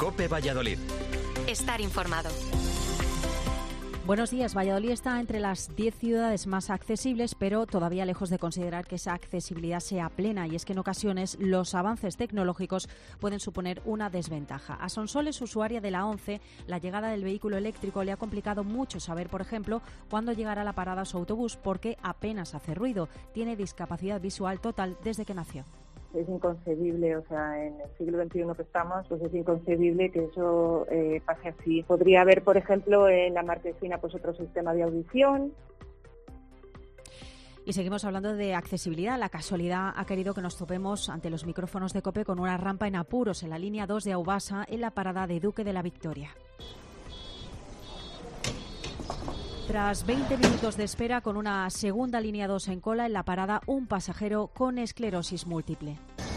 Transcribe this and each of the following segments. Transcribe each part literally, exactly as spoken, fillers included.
COPE Valladolid. Estar informado. Buenos días. Valladolid está entre las diez ciudades más accesibles, pero todavía lejos de considerar que esa accesibilidad sea plena, y es que en ocasiones los avances tecnológicos pueden suponer una desventaja. A Sonsoles, usuaria de la ONCE, la llegada del vehículo eléctrico le ha complicado mucho saber, por ejemplo, cuándo llegará a la parada su autobús, porque apenas hace ruido. Tiene discapacidad visual total desde que nació. Es inconcebible, o sea, en el siglo veintiuno que estamos, pues es inconcebible que eso eh, pase así. Podría haber, por ejemplo, en la Marquesina, pues otro sistema de audición. Y seguimos hablando de accesibilidad. La casualidad ha querido que nos topemos ante los micrófonos de COPE con una rampa en apuros en la línea dos de Aubasa, en la parada de Duque de la Victoria. Tras veinte minutos de espera con una segunda línea dos en cola, en la parada un pasajero con esclerosis múltiple.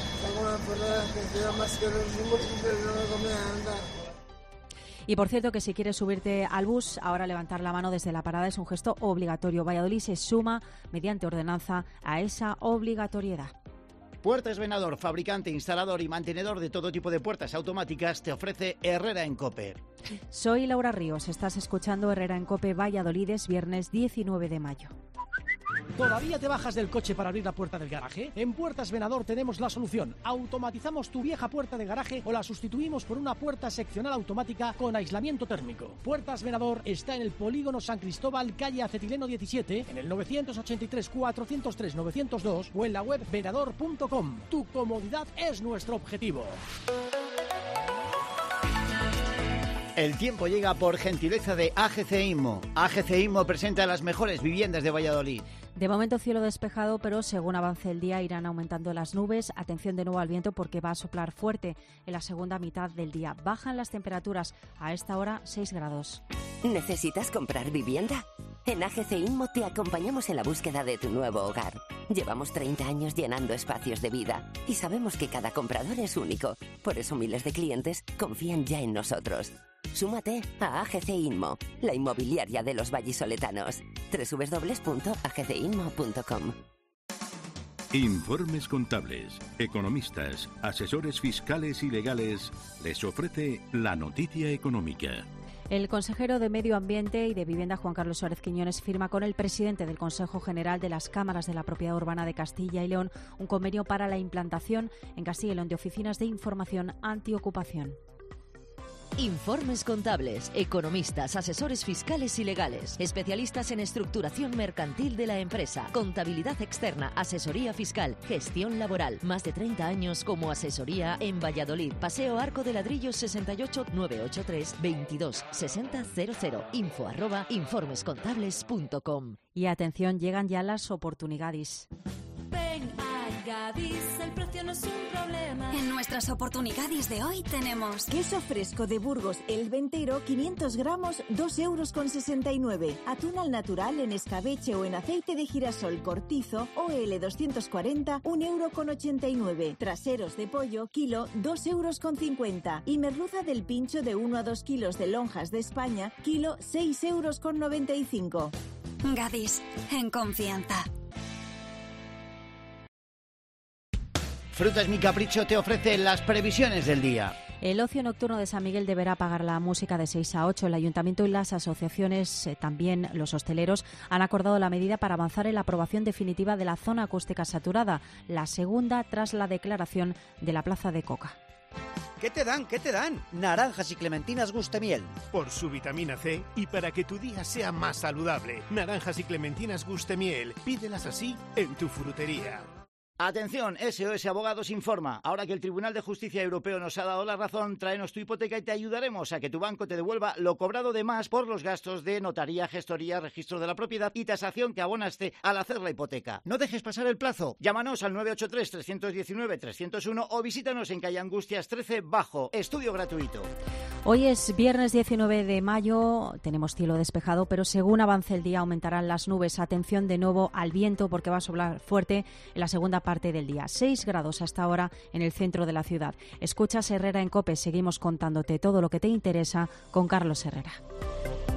Y por cierto que si quieres subirte al bus, ahora levantar la mano desde la parada es un gesto obligatorio. Valladolid se suma mediante ordenanza a esa obligatoriedad. Puertas Venador, fabricante, instalador y mantenedor de todo tipo de puertas automáticas, te ofrece Herrera en COPE. Soy Laura Ríos, estás escuchando Herrera en COPE Valladolid, es viernes diecinueve de mayo. ¿Todavía te bajas del coche para abrir la puerta del garaje? En Puertas Venador tenemos la solución. Automatizamos tu vieja puerta de garaje o la sustituimos por una puerta seccional automática con aislamiento térmico. Puertas Venador está en el Polígono San Cristóbal, calle Acetileno diecisiete, en el novecientos ochenta y tres, cuatrocientos tres, novecientos dos o en la web venador punto com. Tu comodidad es nuestro objetivo. El tiempo llega por gentileza de A G C Inmo. A G C Inmo presenta las mejores viviendas de Valladolid. De momento cielo despejado, pero según avance el día irán aumentando las nubes. Atención de nuevo al viento porque va a soplar fuerte en la segunda mitad del día. Bajan las temperaturas, a esta hora seis grados. ¿Necesitas comprar vivienda? En A G C Inmo te acompañamos en la búsqueda de tu nuevo hogar. Llevamos treinta años llenando espacios de vida y sabemos que cada comprador es único. Por eso miles de clientes confían ya en nosotros. Súmate a A G C Inmo, la inmobiliaria de los vallisoletanos. doble u doble u doble u punto a g c inmo punto com. Informes Contables, economistas, asesores fiscales y legales les ofrece la noticia económica. El consejero de Medio Ambiente y de Vivienda, Juan Carlos Suárez Quiñones, firma con el presidente del Consejo General de las Cámaras de la Propiedad Urbana de Castilla y León un convenio para la implantación en Castilla y León de oficinas de información antiocupación. Informes contables, economistas, asesores fiscales y legales, especialistas en estructuración mercantil de la empresa, contabilidad externa, asesoría fiscal, gestión laboral. Más de treinta años como asesoría en Valladolid. Paseo Arco de Ladrillos sesenta y ocho, novecientos ochenta y tres, veintidós sesenta cero cero. Info arroba informescontables punto com. Y atención, llegan ya las oportunidades. Ven a Gadis, el precio no es un problema. En nuestras oportunidades de hoy tenemos queso fresco de Burgos, el Ventero, quinientos gramos, dos euros con sesenta y nueve. Atún al natural en escabeche o en aceite de girasol cortizo, O L doscientos cuarenta, un euro con ochenta y nueve. Traseros de pollo, kilo, dos euros con cincuenta. Y merluza del pincho de uno a dos kilos de lonjas de España, kilo, seis euros con noventa y cinco. Gadis, en confianza. Frutas Mi Capricho te ofrece las previsiones del día. El ocio nocturno de San Miguel deberá pagar la música de seis a ocho. El Ayuntamiento y las asociaciones, eh, también los hosteleros, han acordado la medida para avanzar en la aprobación definitiva de la zona acústica saturada, la segunda tras la declaración de la Plaza de Coca. ¿Qué te dan? ¿Qué te dan? Naranjas y clementinas Gustemiel. Por su vitamina C y para que tu día sea más saludable. Naranjas y clementinas Gustemiel. Pídelas así en tu frutería. Atención, S O S Abogados informa. Ahora que el Tribunal de Justicia Europeo nos ha dado la razón, tráenos tu hipoteca y te ayudaremos a que tu banco te devuelva lo cobrado de más por los gastos de notaría, gestoría, registro de la propiedad y tasación que abonaste al hacer la hipoteca. No dejes pasar el plazo. Llámanos al nueve ocho tres, tres uno nueve, tres cero uno o visítanos en calle Angustias trece Bajo. Estudio gratuito. Hoy es viernes diecinueve de mayo, tenemos cielo despejado, pero según avance el día aumentarán las nubes. Atención de nuevo al viento porque va a soplar fuerte en la segunda parte del día. seis grados hasta ahora en el centro de la ciudad. Escuchas Herrera en COPE, seguimos contándote todo lo que te interesa con Carlos Herrera.